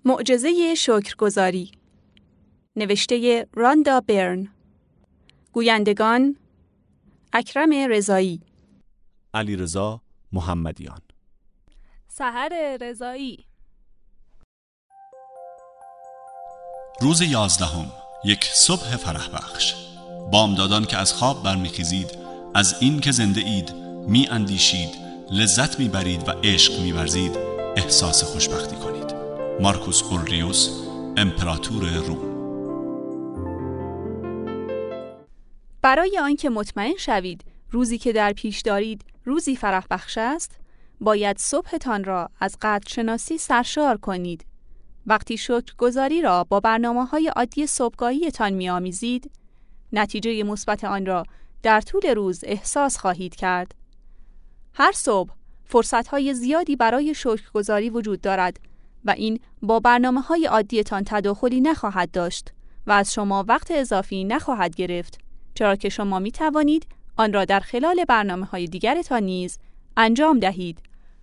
معجزه شکرگزاری، نوشته راندا برن، گویندگان اکرم رضایی، علیرضا محمدیان، سحر رضایی. روز 11، یک صبح فرح بخش. بامدادان که از خواب برمیخیزید، از این که زنده اید می اندیشید، لذت می برید و عشق می ورزید، احساس خوشبختی کنید. مارکوس اورلیوس، امپراتور روم. برای آنکه مطمئن شوید روزی که در پیش دارید روزی فرح بخش است، باید صبحتان را از قدرشناسی سرشار کنید. وقتی شکرگزاری را با برنامه‌های عادی صبحگاهی‌تان می‌آمیزید، نتیجه مثبت آن را در طول روز احساس خواهید کرد. هر صبح فرصت‌های زیادی برای شکرگزاری وجود دارد و این با برنامه‌های عادی‌تان تداخلی نخواهد داشت و از شما وقت اضافی نخواهد گرفت، چرا که شما می‌توانید آن را در خلال برنامه‌های دیگرتان نیز انجام دهید.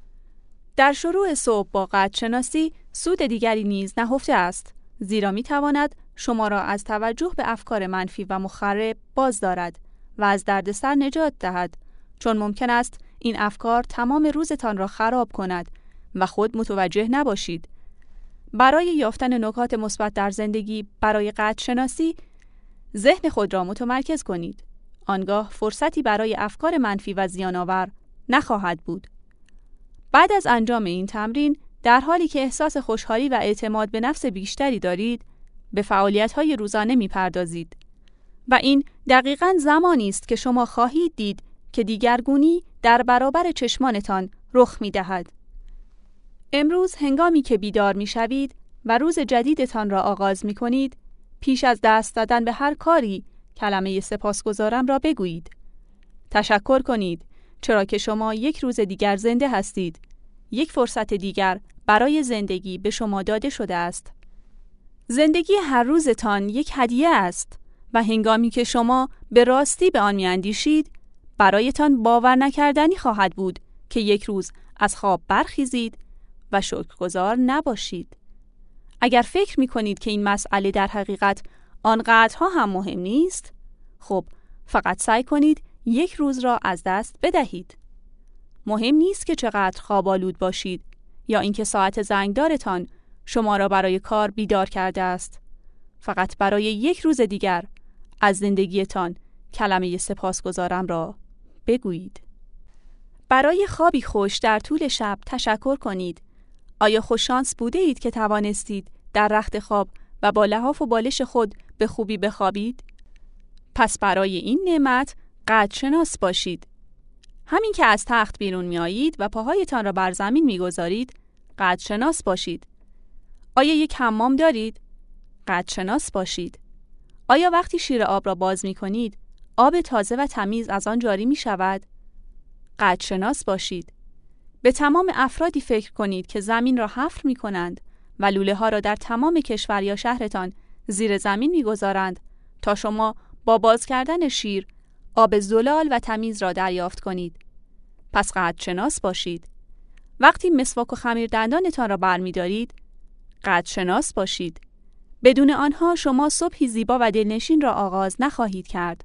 در شروع صبح با قدرشناسی سود دیگری نیز نهفته است، زیرا می‌تواند شما را از توجه به افکار منفی و مخرب باز دارد و از دردسر نجات دهد، چون ممکن است این افکار تمام روزتان را خراب کند و خود متوجه نباشید. برای یافتن نکات مثبت در زندگی برای قدرشناسی، ذهن خود را متمرکز کنید. آنگاه فرصتی برای افکار منفی و زیان‌آور نخواهد بود. بعد از انجام این تمرین، در حالی که احساس خوشحالی و اعتماد به نفس بیشتری دارید، به فعالیت‌های روزانه می‌پردازید. و این دقیقاً زمانی است که شما خواهید دید که دیگرگونی در برابر چشمانتان رخ می‌دهد. امروز هنگامی که بیدار می‌شوید و روز جدیدتان را آغاز می‌کنید، پیش از دست دادن به هر کاری، کلمه سپاسگزارم را بگویید. تشکر کنید، چرا که شما یک روز دیگر زنده هستید. یک فرصت دیگر برای زندگی به شما داده شده است. زندگی هر روزتان یک هدیه است و هنگامی که شما به راستی به آن می‌اندیشید، برایتان باور نکردنی خواهد بود که یک روز از خواب برخیزید و شکرگزار نباشید. اگر فکر می‌کنید که این مسئله در حقیقت آنقدرها هم مهم نیست، خب فقط سعی کنید یک روز را از دست بدهید. مهم نیست که چقدر خواب آلود باشید یا اینکه ساعت زنگدارتان شما را برای کار بیدار کرده است. فقط برای یک روز دیگر از زندگیتان کلمه سپاسگزارم را بگویید. برای خوابی خوش در طول شب تشکر کنید. آیا خوششانس بوده اید که توانستید در رخت خواب و با لحاف و بالش خود به خوبی بخوابید؟ پس برای این نعمت قدرشناس باشید. همین که از تخت بیرون می آیید و پاهایتان را بر زمین می گذارید، قدرشناس باشید. آیا یک حمام دارید؟ قدرشناس باشید. آیا وقتی شیر آب را باز می کنید، آب تازه و تمیز از آن جاری می شود؟ قدرشناس باشید. به تمام افرادی فکر کنید که زمین را حفر می کنند و لوله ها را در تمام کشور یا شهرتان زیر زمین می گذارند تا شما با باز کردن شیر آب زلال و تمیز را دریافت کنید. پس قدرشناس باشید. وقتی مسواک و خمیر دندانتان را برمی دارید، قدرشناس باشید. بدون آنها شما صبحی زیبا و دلنشین را آغاز نخواهید کرد.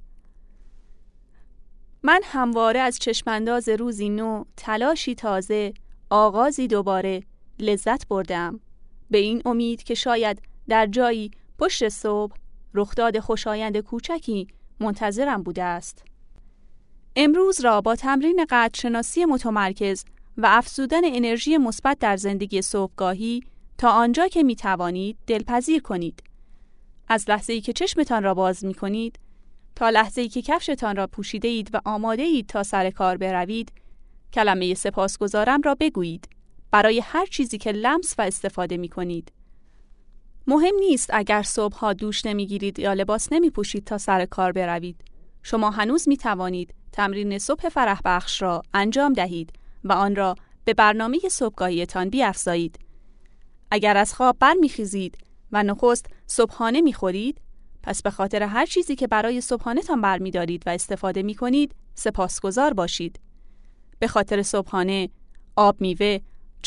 من همواره از چشمانداز روزی نو، تلاشی تازه، آغازی دوباره لذت بردم، به این امید که شاید در جایی پشت صبح رخداد خوشایند کوچکی منتظرم بوده است. امروز را با تمرین قدرشناسی متمرکز و افزودن انرژی مثبت در زندگی صبحگاهی تا آنجا که می توانید دلپذیر کنید. از لحظه‌ای که چشمتان را باز می کنید تا لحظه‌ای که کفشتان را پوشیده اید و آماده اید تا سر کار بروید، کلمه سپاسگزارم را بگویید برای هر چیزی که لمس و استفاده می کنید. مهم نیست اگر صبح‌ها دوش نمی‌گیرید یا لباس نمی‌پوشید تا سر کار بروید. شما هنوز می‌توانید تمرین صبح فرح بخش را انجام دهید و آن را به برنامه صبحگاهیتان بیفزایید. اگر از خواب برمیخیزید و نخست صبحانه می‌خورید، پس به خاطر هر چیزی که برای صبحانه‌تان برمی‌دارید و استفاده می‌کنید سپاسگزار باشید. به خاطر صبحانه، آب میوه، چای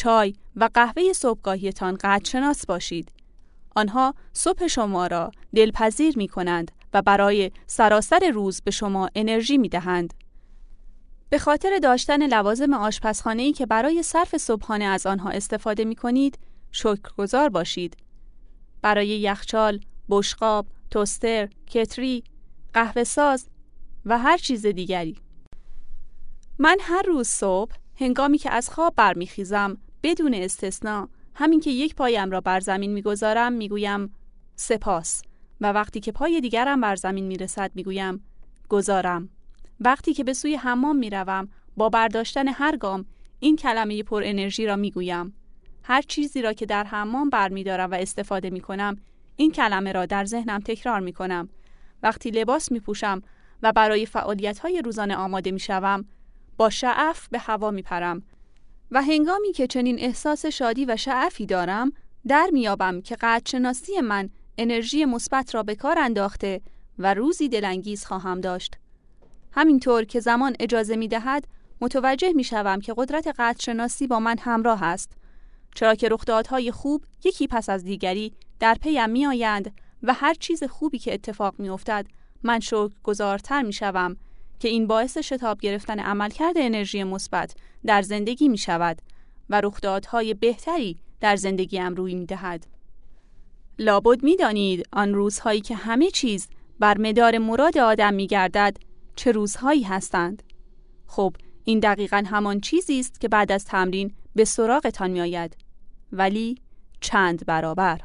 و قهوه صبحگاهیتان قدرشناس باشید. آنها صبح شما را دلپذیر می کنند و برای سراسر روز به شما انرژی می دهند. به خاطر داشتن لوازم آشپزخانه‌ای که برای صرف صبحانه از آنها استفاده می کنید، شکرگزار باشید. برای یخچال، بشقاب، توستر، کتری، قهوه ساز و هر چیز دیگری. من هر روز صبح هنگامی که از خواب برمیخیزم بدون استثنا همین که یک پایم را بر زمین میگذارم میگویم سپاس و وقتی که پای دیگرم بر زمین میرسد میگویم گذارم. وقتی که به سوی حمام میروم با برداشتن هر گام این کلمه پر انرژی را میگویم. هر چیزی را که در حمام برمیدارم و استفاده میکنم این کلمه را در ذهنم تکرار میکنم. وقتی لباس میپوشم و برای فعالیت‌های روزانه آماده میشوم با شعف به هوا میپرم و هنگامی که چنین احساس شادی و شعفی دارم در میابم که قدرشناسی من انرژی مثبت را به کار انداخته و روزی دلانگیز خواهم داشت. همینطور که زمان اجازه میدهد متوجه میشوم که قدرت قدرشناسی با من همراه است، چرا که رخدادهای خوب یکی پس از دیگری در پیم میآیند و هر چیز خوبی که اتفاق میافتد من شکرگزارتر میشوم که این باعث شتاب گرفتن عملکرد انرژی مثبت در زندگی می شود و رخدادهای بهتری در زندگیم روی می دهد. لابد می دانید آن روزهایی که همه چیز بر مدار مراد آدم می گردد چه روزهایی هستند. خب این دقیقاً همان چیزی است که بعد از تمرین به سراغتان می آید، ولی چند برابر.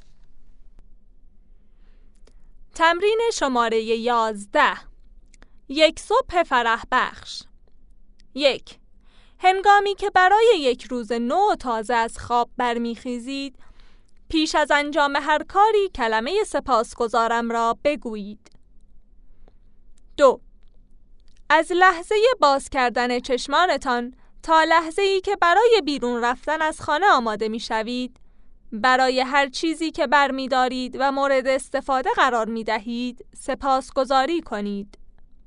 تمرین شماره 11. یک صبح فرح بخش. 1. هنگامی که برای یک روز نو و تازه از خواب برمیخیزید، پیش از انجام هر کاری کلمه سپاسگزارم را بگویید. 2. از لحظه باز کردن چشمانتان تا لحظه‌ای که برای بیرون رفتن از خانه آماده می‌شوید، برای هر چیزی که برمی‌دارید و مورد استفاده قرار می‌دهید سپاسگزاری کنید.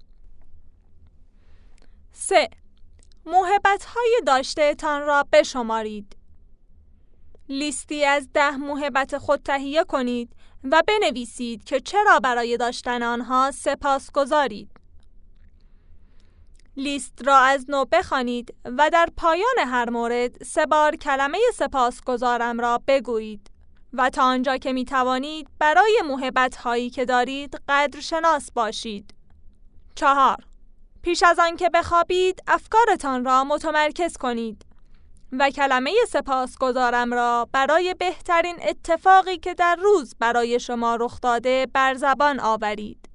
3. موهبت‌های داشته‌تان را بشمارید. لیستی از 10 موهبت خود تهیه کنید و بنویسید که چرا برای داشتن آنها سپاسگزارید. لیست را از نو بخوانید و در پایان هر مورد 3 بار کلمه سپاسگزارم را بگویید و تا آنجا که می توانید برای موهبت‌هایی که دارید قدرشناس باشید. 4. پیش از آن که بخوابید افکارتان را متمرکز کنید و کلمه سپاسگزارم را برای بهترین اتفاقی که در روز برای شما رخ داده بر زبان آورید.